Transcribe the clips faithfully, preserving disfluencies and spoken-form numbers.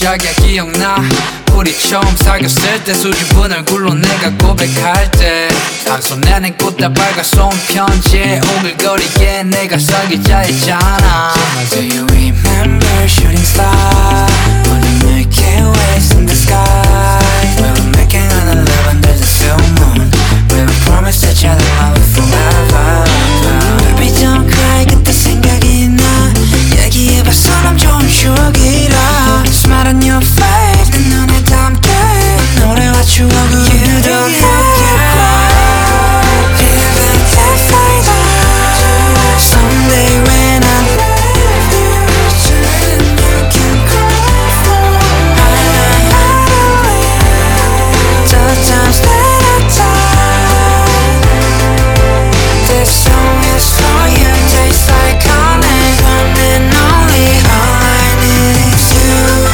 자기야 기억나 우리 처음 사귀었을 때 수줍은 얼굴로 내가 고백할 때 한 손에 낸 꽃다발과 쏜 편지에 오글거리게 내가 사귀자했잖아. Do you remember shooting star Only Milky Ways in the sky We were making an love under the full moon We were promised each other love forever Baby don't cry 그때 생각이 나 얘기해봐서 남 좋은 추억이라 Smile on your face 내 눈에 담게 노래와 추억을 You don't have to cry Even if I die Someday when I'm with you Then you can cry for I live the times that I died This song is for you Tastes like honey One and only All I need is you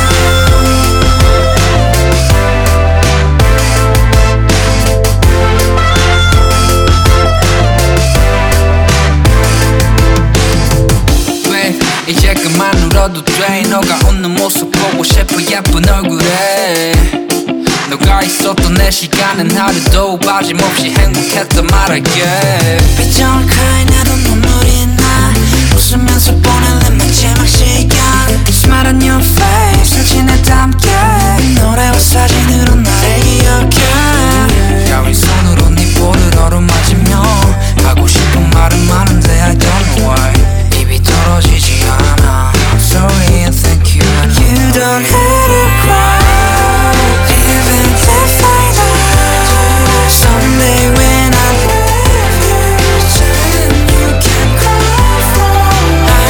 이제 그만 울어도 돼 너가 웃는 모습 보고 싶어 예쁜 얼굴에 너가 있었던 내 시간은 하루도 빠짐없이 행복했단 말할게. Baby don't cry 나도 눈물이 나 웃으면서 보낼래 마지막 시간 Smile on your face 사진에 담게 노래와 사진으로 나를 기억해 야윈 손으로 네 볼을 어루만지며 하고 싶은 말은 많은데 I don't know why 입이 떨어지지 않아. I'm sorry and thank you and You don't have to cry Even if I die Someday when I'm with you Then you can cry for I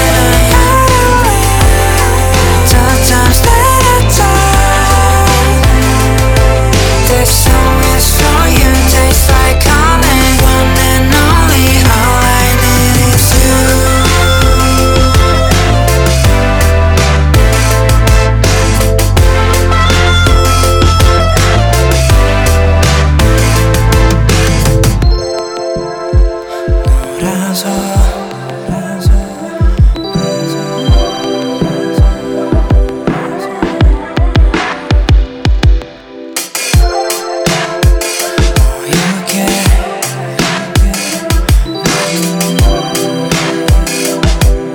live the times that I died This song is for you Tastes like honey One and only All I need is you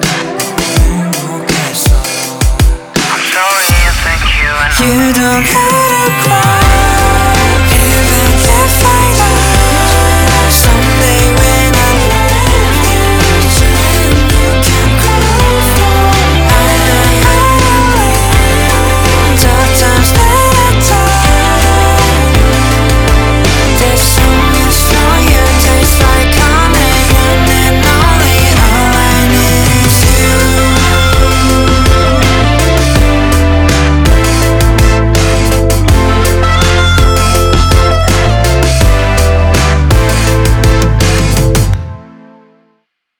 You don't have